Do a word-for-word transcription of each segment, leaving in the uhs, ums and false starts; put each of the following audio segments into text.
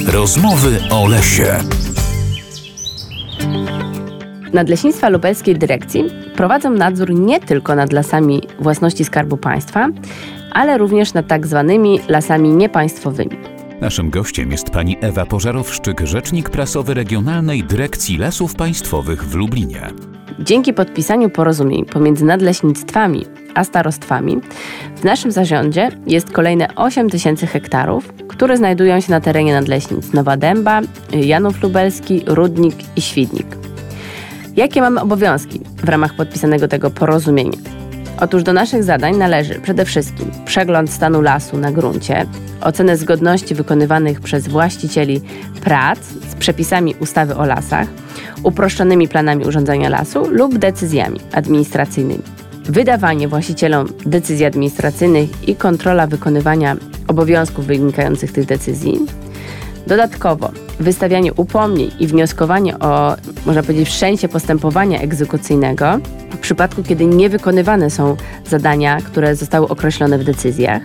Rozmowy o lesie. Nadleśnictwa Lubelskiej Dyrekcji prowadzą nadzór nie tylko nad lasami własności Skarbu Państwa, ale również nad tak zwanymi lasami niepaństwowymi. Naszym gościem jest pani Ewa Pożarowszczyk, rzecznik prasowy Regionalnej Dyrekcji Lasów Państwowych w Lublinie. Dzięki podpisaniu porozumień pomiędzy nadleśnictwami a starostwami w naszym zarządzie jest kolejne osiem tysięcy hektarów, które znajdują się na terenie nadleśnictw Nowa Dęba, Janów Lubelski, Rudnik i Świdnik. Jakie mamy obowiązki w ramach podpisanego tego porozumienia? Otóż do naszych zadań należy przede wszystkim przegląd stanu lasu na gruncie, ocenę zgodności wykonywanych przez właścicieli prac z przepisami ustawy o lasach, uproszczonymi planami urządzania lasu lub decyzjami administracyjnymi. Wydawanie właścicielom decyzji administracyjnych i kontrola wykonywania obowiązków wynikających z tych decyzji. Dodatkowo wystawianie upomnień i wnioskowanie o, można powiedzieć, wszczęcie postępowania egzekucyjnego w przypadku, kiedy niewykonywane są zadania, które zostały określone w decyzjach,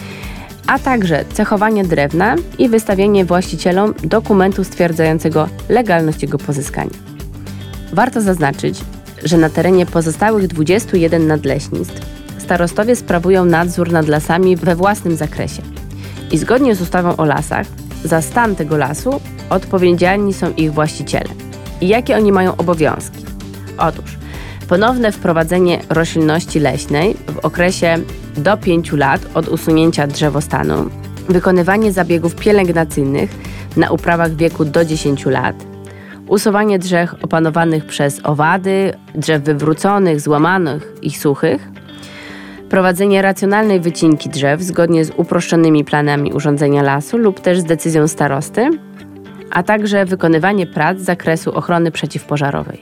a także cechowanie drewna i wystawienie właścicielom dokumentu stwierdzającego legalność jego pozyskania. Warto zaznaczyć, że na terenie pozostałych dwudziestu jeden nadleśnictw starostowie sprawują nadzór nad lasami we własnym zakresie i zgodnie z ustawą o lasach za stan tego lasu odpowiedzialni są ich właściciele. I jakie oni mają obowiązki? Otóż ponowne wprowadzenie roślinności leśnej w okresie do pięciu lat od usunięcia drzewostanu, wykonywanie zabiegów pielęgnacyjnych na uprawach w wieku do dziesięciu lat, usuwanie drzew opanowanych przez owady, drzew wywróconych, złamanych i suchych, prowadzenie racjonalnej wycinki drzew zgodnie z uproszczonymi planami urządzenia lasu lub też z decyzją starosty, a także wykonywanie prac z zakresu ochrony przeciwpożarowej.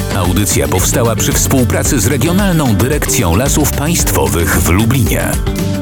Audycja powstała przy współpracy z Regionalną Dyrekcją Lasów Państwowych w Lublinie.